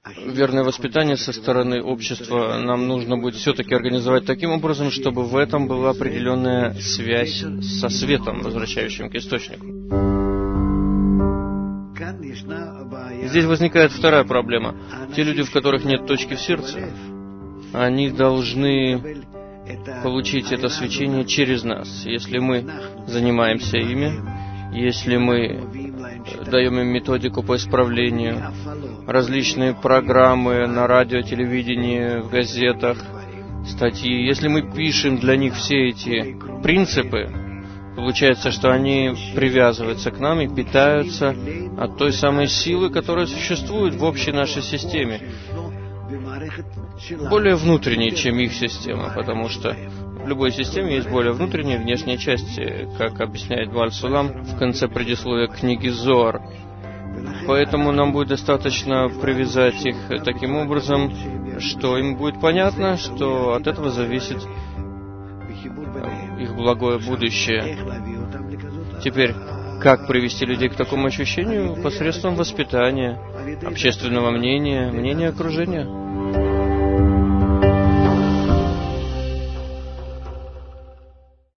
верное воспитание со стороны общества нам нужно будет все-таки организовать таким образом, чтобы в этом была определенная связь со светом, возвращающим к источнику. Здесь возникает вторая проблема. Те люди, в которых нет точки в сердце, они должны получить это свечение через нас. Если мы занимаемся ими, если мы даем им методику по исправлению, различные программы на радио, телевидении, в газетах, статьи, если мы пишем для них все эти принципы, получается, что они привязываются к нам и питаются от той самой силы, которая существует в общей нашей системе, более внутренней, чем их система, потому что в любой системе есть более внутренние и внешние части, как объясняет Бааль Сулам в конце предисловия книги Зоар. Поэтому нам будет достаточно привязать их таким образом, что им будет понятно, что от этого зависит их благое будущее. Теперь, как привести людей к такому ощущению? Посредством воспитания, общественного мнения, мнения окружения.